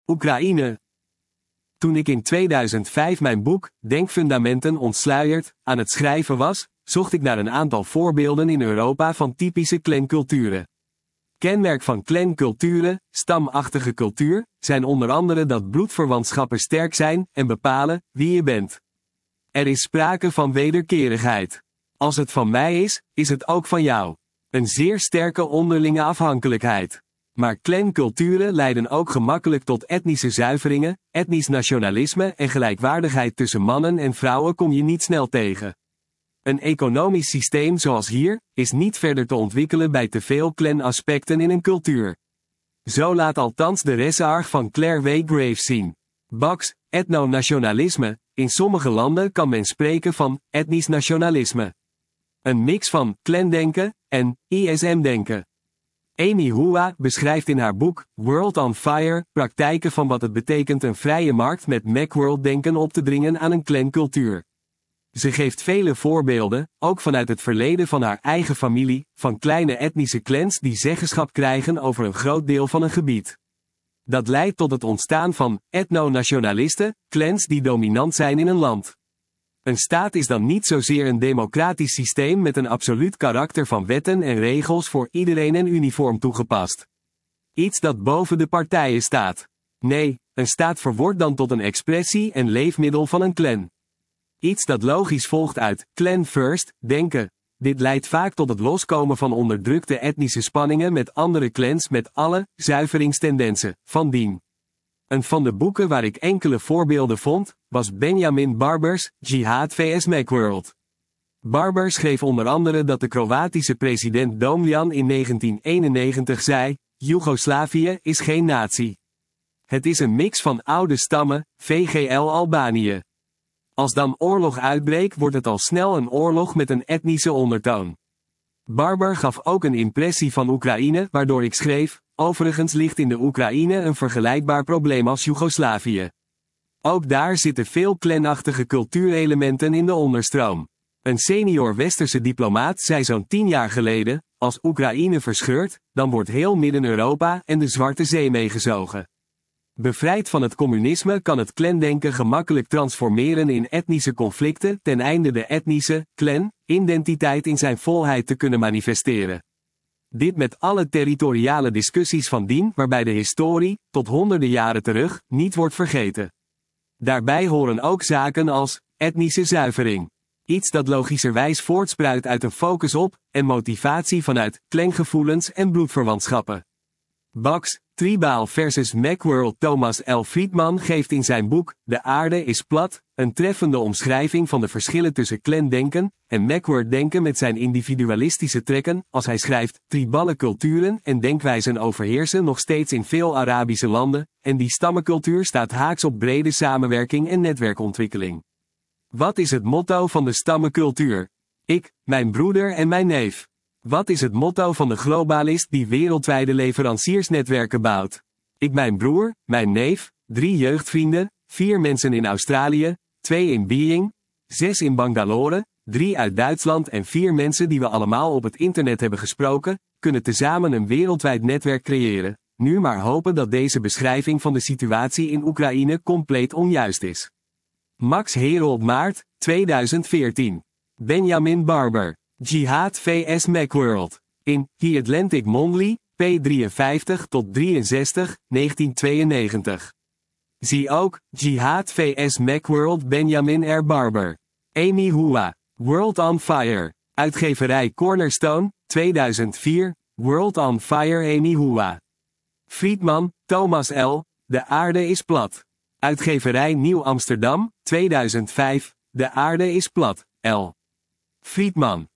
Oekraïne. Toen ik in 2005 mijn boek, Denkfundamenten ontsluierd, aan het schrijven was, zocht ik naar een aantal voorbeelden in Europa van typische clanculturen. Kenmerk van clanculturen, stamachtige cultuur, zijn onder andere dat bloedverwantschappen sterk zijn en bepalen wie je bent. Er is sprake van wederkerigheid. Als het van mij is het ook van jou. Een zeer sterke onderlinge afhankelijkheid. Maar clanculturen leiden ook gemakkelijk tot etnische zuiveringen, etnisch nationalisme en gelijkwaardigheid tussen mannen en vrouwen kom je niet snel tegen. Een economisch systeem zoals hier, is niet verder te ontwikkelen bij te veel clan-aspecten in een cultuur. Zo laat althans de research van Claire W. Graves zien. Bax, etnonationalisme, in sommige landen kan men spreken van etnisch nationalisme. Een mix van clandenken en ISM-denken. Amy Hua beschrijft in haar boek World on Fire praktijken van wat het betekent een vrije markt met Macworld-denken op te dringen aan een clancultuur. Ze geeft vele voorbeelden, ook vanuit het verleden van haar eigen familie, van kleine etnische clans die zeggenschap krijgen over een groot deel van een gebied. Dat leidt tot het ontstaan van etnonationalisten, clans die dominant zijn in een land. Een staat is dan niet zozeer een democratisch systeem met een absoluut karakter van wetten en regels voor iedereen en uniform toegepast. Iets dat boven de partijen staat. Nee, een staat verwordt dan tot een expressie en leefmiddel van een clan. Iets dat logisch volgt uit clan first denken. Dit leidt vaak tot het loskomen van onderdrukte etnische spanningen met andere clans met alle zuiveringstendensen van dien. Een van de boeken waar ik enkele voorbeelden vond, was Benjamin Barber's Jihad vs Macworld. Barber schreef onder andere dat de Kroatische president Domjan in 1991 zei: Joegoslavië is geen natie. Het is een mix van oude stammen, VGL Albanië. Als dan oorlog uitbreekt wordt het al snel een oorlog met een etnische ondertoon. Barber gaf ook een impressie van Oekraïne waardoor ik schreef: overigens ligt in de Oekraïne een vergelijkbaar probleem als Joegoslavië. Ook daar zitten veel clanachtige cultuurelementen in de onderstroom. Een senior westerse diplomaat zei zo'n 10 jaar geleden: als Oekraïne verscheurt, dan wordt heel Midden-Europa en de Zwarte Zee meegezogen. Bevrijd van het communisme kan het clandenken gemakkelijk transformeren in etnische conflicten ten einde de etnische, clan-identiteit in zijn volheid te kunnen manifesteren. Dit met alle territoriale discussies van dien waarbij de historie, tot honderden jaren terug, niet wordt vergeten. Daarbij horen ook zaken als etnische zuivering. Iets dat logischerwijs voortspruit uit een focus op en motivatie vanuit clangevoelens en bloedverwantschappen. Bax, Tribal versus Macworld. Thomas L. Friedman geeft in zijn boek De aarde is plat een treffende omschrijving van de verschillen tussen clandenken en Macworld-denken met zijn individualistische trekken, als hij schrijft: tribale culturen en denkwijzen overheersen nog steeds in veel Arabische landen, en die stammencultuur staat haaks op brede samenwerking en netwerkontwikkeling. Wat is het motto van de stammencultuur? Ik, mijn broeder en mijn neef. Wat is het motto van de globalist die wereldwijde leveranciersnetwerken bouwt? Ik, mijn broer, mijn neef, 3 jeugdvrienden, 4 mensen in Australië, 2 in Beijing, 6 in Bangalore, 3 uit Duitsland en 4 mensen die we allemaal op het internet hebben gesproken, kunnen tezamen een wereldwijd netwerk creëren. Nu maar hopen dat deze beschrijving van de situatie in Oekraïne compleet onjuist is. Max Herold Maart, 2014. Benjamin Barber. Jihad vs Macworld. In The Atlantic Monthly, p. 53 tot 63, 1992. Zie ook Jihad vs Macworld. Benjamin R. Barber. Amy Hua. World on Fire. Uitgeverij Cornerstone, 2004. World on Fire. Amy Hua. Friedman, Thomas L. De aarde is plat. Uitgeverij Nieuw Amsterdam, 2005. De aarde is plat. L. Friedman.